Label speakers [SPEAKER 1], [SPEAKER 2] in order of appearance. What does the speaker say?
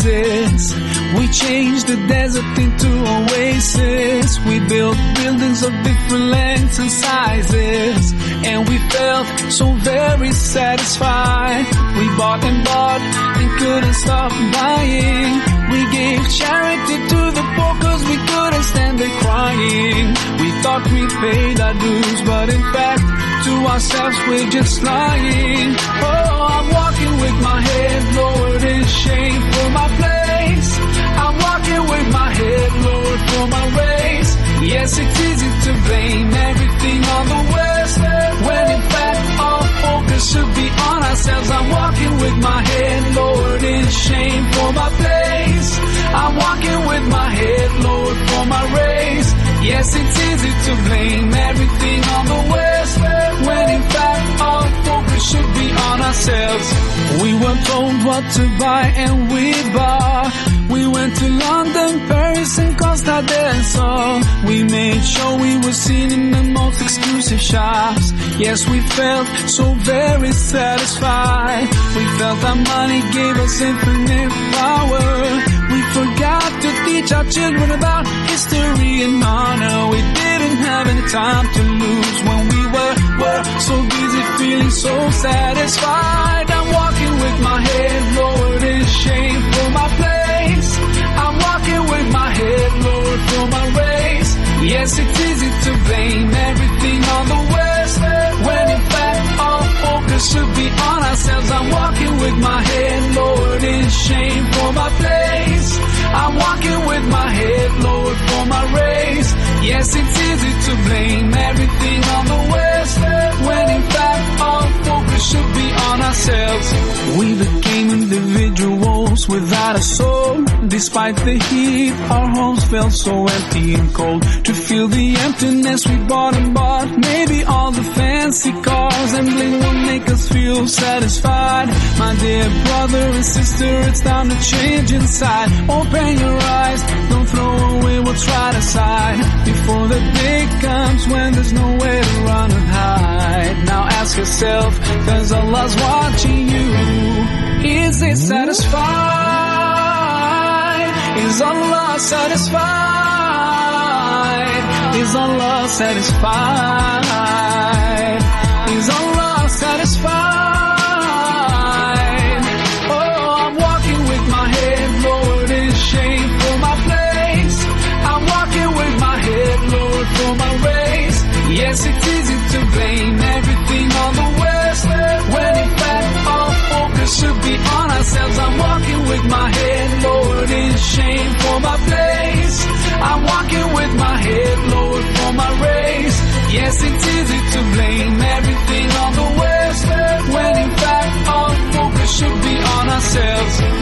[SPEAKER 1] prizes. We changed the desert into oasis. We built buildings of different lengths and sizes, and we felt so very satisfied. We bought and couldn't stop buying. We gave charity to the poor cause we couldn't stand it crying. We thought we paid our dues, but in fact to ourselves we're just lying. Oh, I'm walking with my head lowered in shame for my place. I'm walking with my head lowered for my race. Yes, it's easy to blame everything on the West, when in fact our focus should be on ourselves. I'm walking with my head lowered in shame for my place. I'm walking with my head lowered for my race. Yes, it's easy to blame everything on the West, when in fact our focus should be on ourselves. We were told what to buy and we bought. We went to London, Paris and Costa del Sol. We made sure we were seen in the most exclusive shops. Yes, we felt so very satisfied. We felt our money gave us infinite power. We forgot to teach our children about history and honor. We didn't have any time to lose when we were so busy feeling so satisfied. I'm walking with my head lowered in shame for my place. I'm walking with my head lowered for my race. Yes, it's easy to blame everything on the West, when in fact our focus should be on ourselves. I'm walking with my head lowered in shame for my place. I'm walking with my head lowered for my race. Yes, it's easy to blame everything on the West, when in fact our focus should be on ourselves. We became individuals without a soul. Despite the heat, our homes felt so empty and cold. To feel the emptiness we bought and bought, maybe all the fancy cars and bling will make us feel satisfied. My dear brother and sister, it's time to change inside. Open your eyes, don't throw away what's right aside, before the day comes when there's nowhere to run and hide. Now ask yourself, cause Allah's watching you. Is it satisfied? Is Allah satisfied? Is Allah satisfied? Is Allah satisfied? Oh, I'm walking with my head lowered in shame for my place. I'm walking with my head lowered for my race. Yes, it's easy to blame everything on the West, when in fact our focus should be on ourselves. I'm walking with my head lowered in shame for my place. I'm walking with my head lowered for my race. Yes, it's easy to blame everything on the West, when in fact our focus should be on ourselves.